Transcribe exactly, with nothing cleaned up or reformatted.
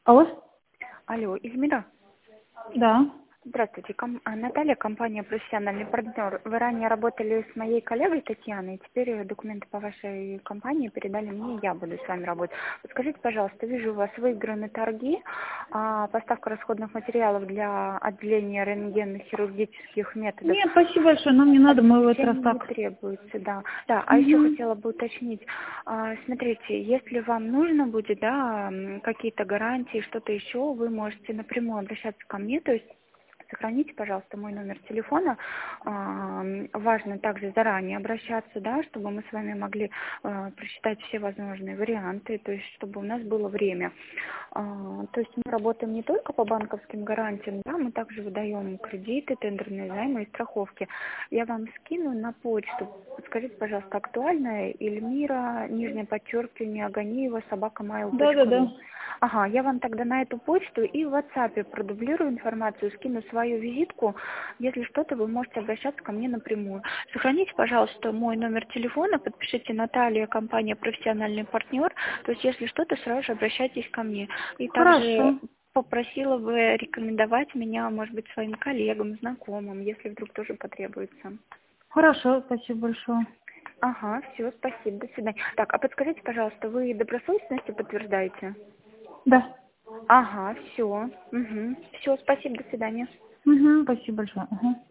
Алло? Алло, Эльмира. Да. Здравствуйте, ком- а, Наталья, компания «Профессиональный партнер». Вы ранее работали с моей коллегой Татьяной, теперь документы по вашей компании передали мне, я буду с вами работать. Подскажите, пожалуйста, вижу, у вас выиграны торги, а, поставка расходных материалов для отделения рентгенных хирургических методов. Нет, спасибо большое, нам не надо, мы в этот раз Обеспечение не так. требуется, да. Да, а еще Угу. хотела бы уточнить, а, смотрите, если вам нужно будет, да, м, какие-то гарантии, что-то еще, вы можете напрямую обращаться ко мне, то есть сохраните, пожалуйста, мой номер телефона. А, Важно также заранее обращаться, да, чтобы мы с вами могли а, просчитать все возможные варианты, то есть чтобы у нас было время. А, То есть мы работаем не только по банковским гарантиям, да, мы также выдаем кредиты, тендерные займы и страховки. Я вам скину на почту. Подскажите, пожалуйста, актуальная Эльмира, нижнее подчеркивание, Аганиева, собака mail точка Да-да-да. ру. Ага, я вам тогда на эту почту и в WhatsApp продублирую информацию, скину свою визитку. Если что-то, вы можете обращаться ко мне напрямую. Сохраните, пожалуйста, мой номер телефона, подпишите Наталья, компания «Профессиональный партнер». То есть, если что-то, сразу же обращайтесь ко мне. И также Хорошо. попросила бы рекомендовать меня, может быть, своим коллегам, знакомым, если вдруг тоже потребуется. Хорошо, спасибо большое. Ага, все, спасибо, до свидания. Так, а подскажите, пожалуйста, вы добросовестностью подтверждаете? Да. Ага, все. Угу. Все, спасибо, до свидания. Угу, спасибо большое. Ага.